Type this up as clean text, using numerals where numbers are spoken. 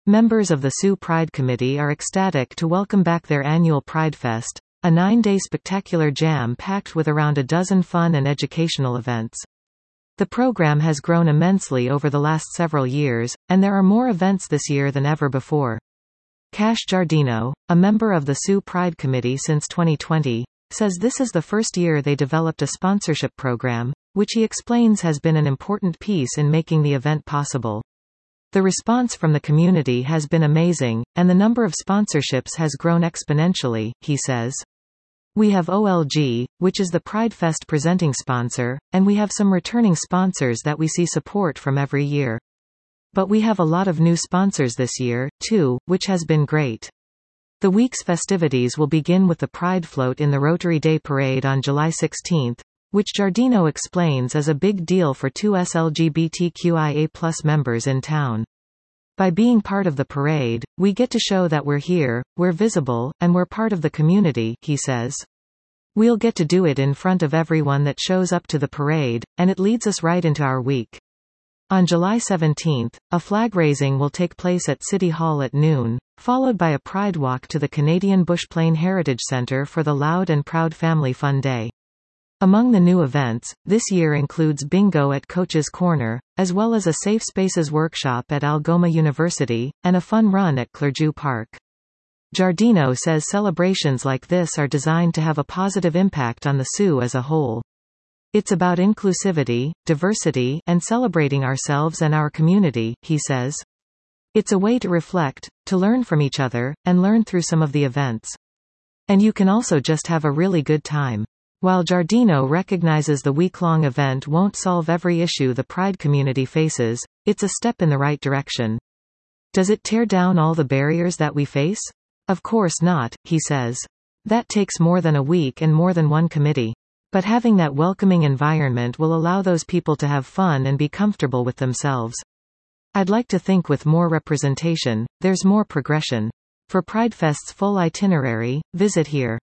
Members of the Sioux Pride Committee are ecstatic to welcome back their annual Pride Fest, a 9-day spectacular jam-packed with around a dozen fun and educational events. The program has grown immensely over the last several years, and there are more events this year than ever before. Cash Giardino, a member of the Sioux Pride Committee since 2020, says this is the first year they developed a sponsorship program, which he explains has been an important piece in making the event possible. The response from the community has been amazing, and the number of sponsorships has grown exponentially, he says. We have OLG, which is the Pride Fest presenting sponsor, and we have some returning sponsors that we see support from every year. But we have a lot of new sponsors this year, too, which has been great. The week's festivities will begin with the Pride Float in the Rotary Day Parade on July 16, which Giardino explains is a big deal for 2S LGBTQIA+ members in town. By being part of the parade, we get to show that we're here, we're visible, and we're part of the community, he says. We'll get to do it in front of everyone that shows up to the parade, and it leads us right into our week. On July 17, a flag raising will take place at City Hall at noon, followed by a pride walk to the Canadian Bush Plain Heritage Centre for the Loud and Proud Family Fun Day. Among the new events, this year includes bingo at Coach's Corner, as well as a Safe Spaces workshop at Algoma University, and a fun run at Clergeau Park. Giardino says celebrations like this are designed to have a positive impact on the Sioux as a whole. It's about inclusivity, diversity, and celebrating ourselves and our community, he says. It's a way to reflect, to learn from each other, and learn through some of the events. And you can also just have a really good time. While Giardino recognizes the week-long event won't solve every issue the Pride community faces, it's a step in the right direction. Does it tear down all the barriers that we face? Of course not, he says. That takes more than a week and more than one committee. But having that welcoming environment will allow those people to have fun and be comfortable with themselves. I'd like to think with more representation, there's more progression. For Pride Fest's full itinerary, visit here.